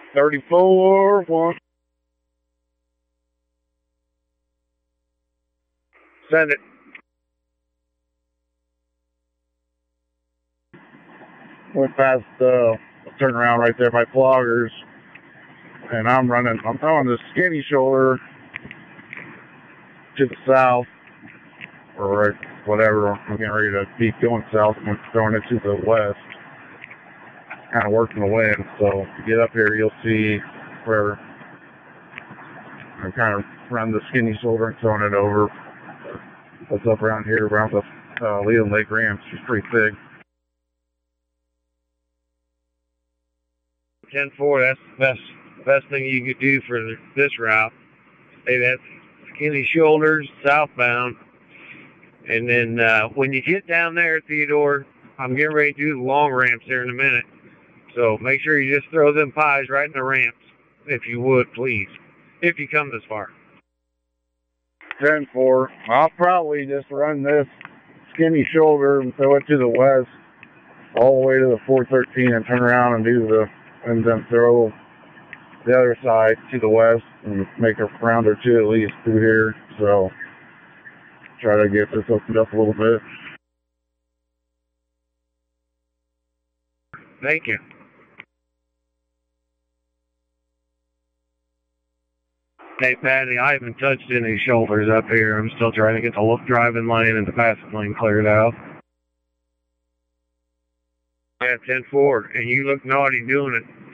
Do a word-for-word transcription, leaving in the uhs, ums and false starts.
thirty-four, one. Send it. Went past the uh, turnaround right there by Floggers. And I'm running, I'm throwing the skinny shoulder to the south. Or right, whatever. I'm getting ready to keep going south. I'm throwing it to the west. Kind of working the wind. So if you get up here, you'll see where I'm kind of running the skinny shoulder and throwing it over. What's up around here around the uh, Leland Lake Ramps is pretty big. ten four, that's the best, best thing you could do for this route. Hey, that's skinny shoulders, southbound. And then uh, when you get down there, Theodore, I'm getting ready to do the long ramps here in a minute. So make sure you just throw them pies right in the ramps, if you would, please, if you come this far. ten four. I'll probably just run this skinny shoulder and throw it to the west all the way to the four thirteen and turn around and do the, and then throw the other side to the west and make a round or two at least through here. So try to get this opened up a little bit. Thank you. Hey, Patty, I haven't touched any shoulders up here. I'm still trying to get the driving lane and the passing lane cleared out. Yeah, ten four, and you look naughty doing it.